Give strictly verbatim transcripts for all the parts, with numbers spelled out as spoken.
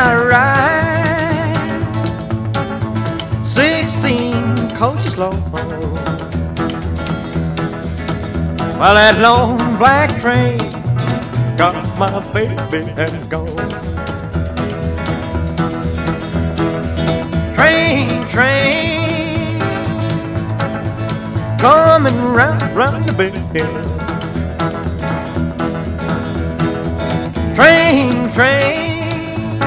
I ride sixteen coaches long, while that long black train got my baby and gone. Train, train, coming round, round the bend. Train, train,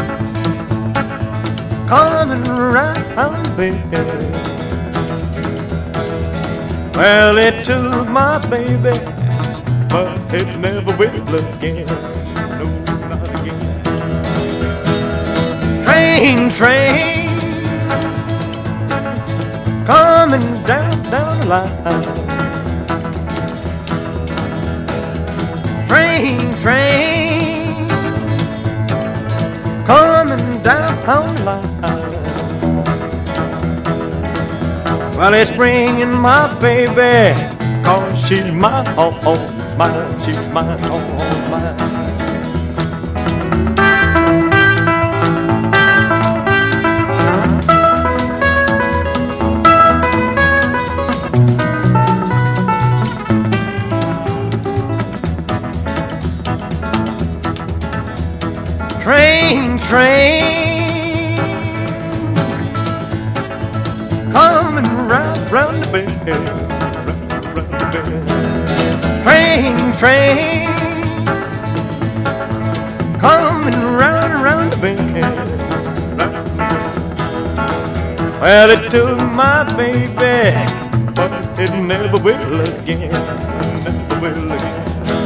coming round the bend. Well, it took my baby, but it never will again. No, not again. Train, train, coming down, down the line. Train, train, coming down the line. Well, it's bringing my baby, 'cause she's mine, oh, oh, mine, she's mine, oh, oh, mine. Train, train, coming round, round the bend, round, round the bend. Train, train, coming round, round the bend, round the bend. Well, it took my baby, but it never will again, never will again.